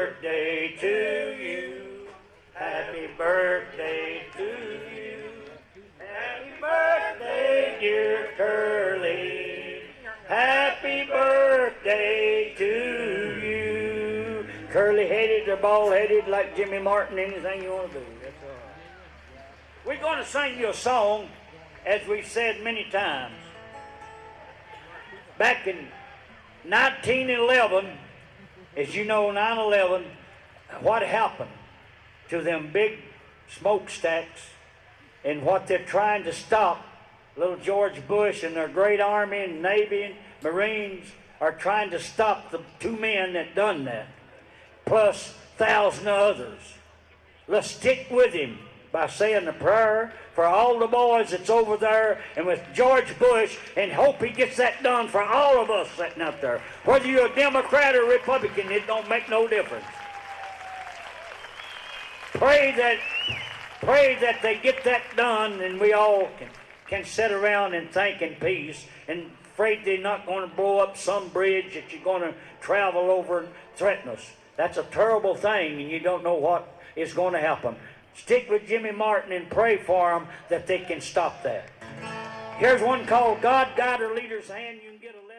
Birthday to you. Happy birthday to you. Happy birthday, dear Curly. Happy birthday to you. Curly-headed or bald-headed like Jimmy Martin, anything you want to do. That's all right. We're going to sing you a song, as we've said many times. Back in 1911, as you know, 9/11, what happened to them big smokestacks and what they're trying to stop. Little George Bush and their great Army and Navy and Marines are trying to stop the two men that done that, plus 1,000 others. Let's stick with him by saying a prayer for all the boys that's over there and with George Bush, and hope he gets that done for all of us sitting up there. Whether you're a Democrat or Republican, it don't make no difference. Pray that they get that done, and we all can sit around and think in peace, and afraid they're not going to blow up some bridge that you're going to travel over and threaten us. That's a terrible thing, and you don't know what is going to happen. Stick with Jimmy Martin and pray for them that they can stop that. Here's one called God Guide Our Leader's Hand. You can get a